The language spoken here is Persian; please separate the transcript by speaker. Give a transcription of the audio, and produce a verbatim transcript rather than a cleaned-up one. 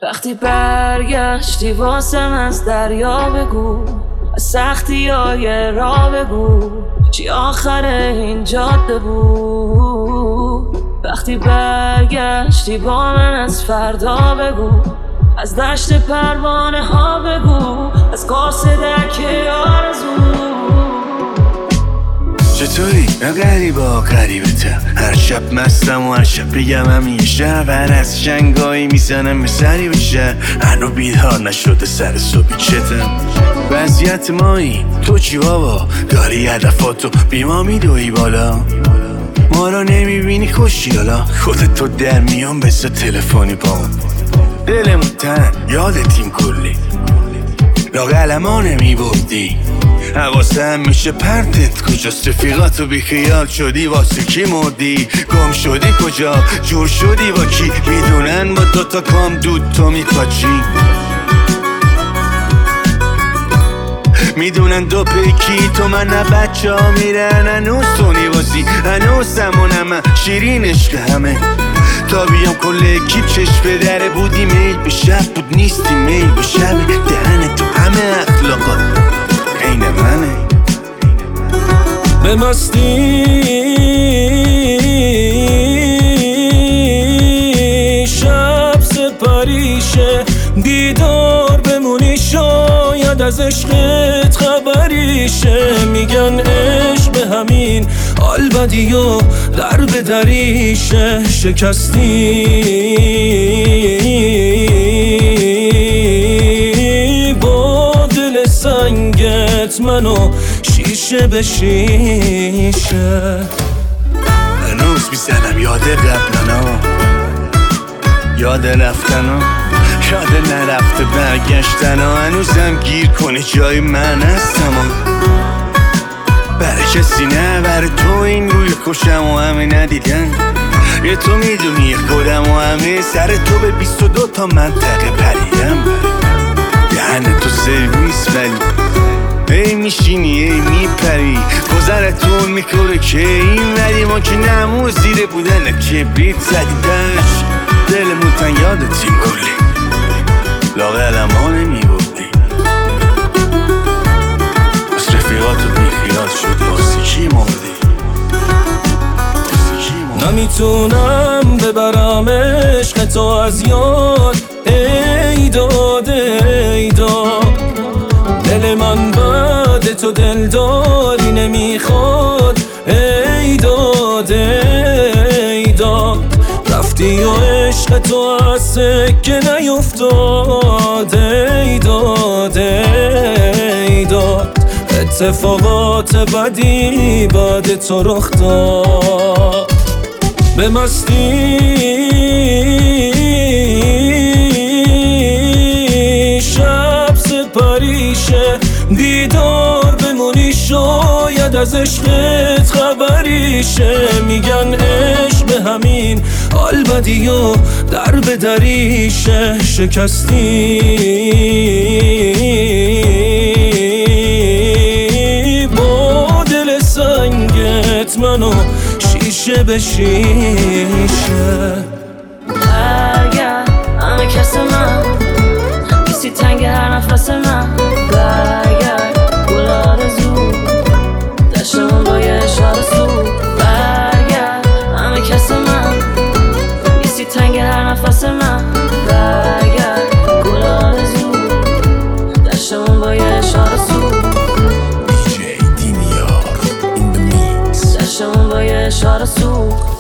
Speaker 1: وقتی برگشتی واسم از دریا بگو، از سختی های را بگو، چی آخر این جاده بود. وقتی برگشتی با من از فردا بگو، از دشت پروانه ها بگو، از قاصدک آرزو.
Speaker 2: چطوری؟ من غریبا غریبتم، هر شب مستم و هر شب بگم همیشه هر از شنگایی میزنم به سری بشه، هنو بیدار نشده سر صبحی چتم. وضعیت مایی تو چی بابا؟ داری هدفاتو بی ما میدوی بالا، ما رو نمیبینی خوشی حالا خودت تو در میان بسا تلفنی با من. دلمون تن یادتیم کلی لاغلما نمیبودی، حواسم میشه پرتت کجاست، رفیقاتو بی خیال شدی واسه کی مردی، گم شدی کجا جور شدی با کی، میدونن با دوتا کام دود تو میپاچی، میدونن دو پیکی تو من نه بچه ها میرن هنوز تو نیوازی، هنوز همونم شیرین عشق همه تا بیام کل اکیب چشم به دره بودی، میل به شب بود نیستی میل به شب، دهن تو همه اخلاقات عین منه.
Speaker 3: به مستی شب سپریشه، بیدار بمونی شاید از عشقت خبریشه، میگن عشق به همین حال بدی و در به دریشه، شکستی با دل سنگت منو شیشه به شیشه.
Speaker 2: هنوز میزنم یاد قبلنا، یاد رفتنا، یاد نرفته برگشتنا، هنوزم گیر کنه جای من هستم، برای کسی نه برای تو این روی کشم و همه ندیدن، یه تو میدونی خودم و همه سر تو به بیست و دو تا منطقه پریدم، دهن تو سرویس ولی ای میشینی ای میپری، گذرتون میکنه که این ولی ما که نمو زیر بودن کبریت زدیدش، دلمون تن یادتیم کلی لاغلم ها نمیبودی، از رفیقاتو بیخیال شد واسه کی مردی،
Speaker 3: نمیتونم ببرم عشق تو از یاد، ای داد ای داد، دل من بعد تو دلداری نمیخواد، ای داد ای داد، رفتی و عشق تو از سکه نیفتاد، ای داد ای داد، اتفاقات بدی بعد تو رخ داد. به مستی شب سپریشه، بیدار بمونی شاید از عشقت خبریشه، میگن عشق به همین حال بدی و در به دریشه، شکستی با دل سنگت منو شیشه به شیشه.
Speaker 1: اگر همه کس من نیستی تنگ هر نفس من، برگرد گل آرزو دشتمون با یه اشاره سو، برگرد همه کس من نیستی تنگ هر نفس من، برگرد گل آرزو دشتمون با یه اشاره سو،
Speaker 2: دی جی دینیار این د میکس،
Speaker 1: دشتمون با یه اشاره سو.